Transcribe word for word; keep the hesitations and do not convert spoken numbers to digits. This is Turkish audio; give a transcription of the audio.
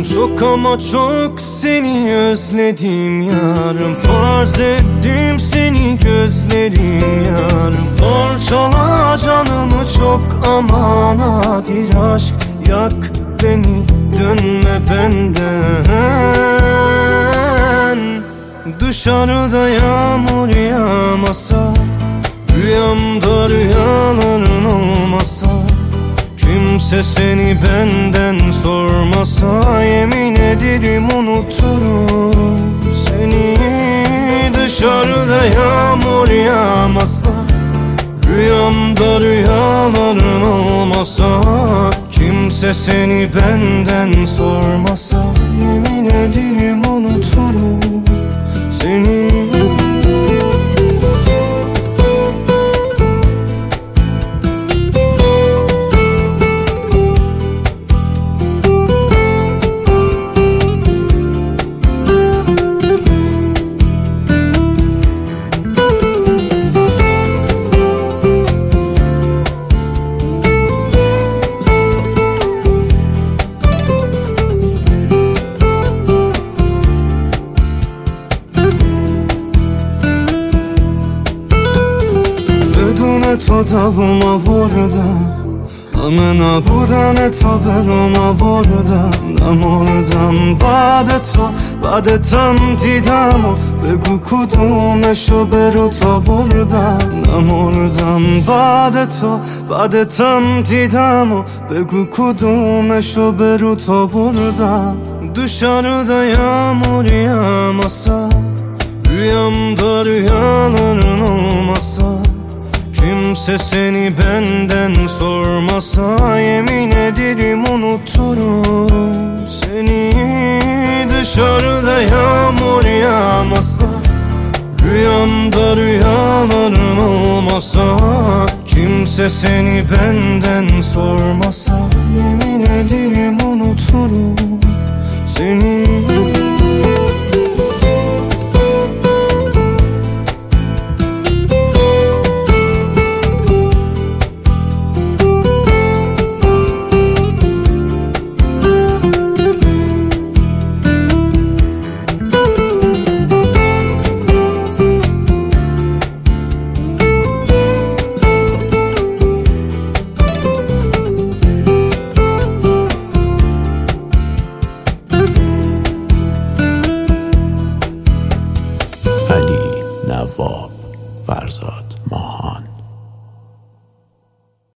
Çok ama çok seni özledim yarım. Farz ettim seni gözlerim yarım. Parçala canımı çok ama nadir aşk. Yak beni, dönme benden. Dışarıda yağmur yağmasa, rüyamda rüyaların olmasa, kimse seni benden sormasa, yemin ederim unuturum seni. Dışarıda yağmur yağmasa, rüyamda rüyaların olmasa, kimse seni benden sormasa, yemin ederim unuturum seni. To davuma vorda, amena budane to beroma vorda. Namordam bade to, bade tam didamo, begu kudumesho beru to vorda. Namordam bade to, bade tam didamo, begu kudumesho beru to vorda. Dışarıda yağmur yağmasa, rüyamda rüyaların olmasa, kimse seni benden sormasa, yemin ederim unuturum seni. Dışarıda yağmur yağmasa, rüyamda rüyaların olmasa, kimse seni benden sormasa, yemin ederim unuturum seni. علی نواب فرزاد ماهان.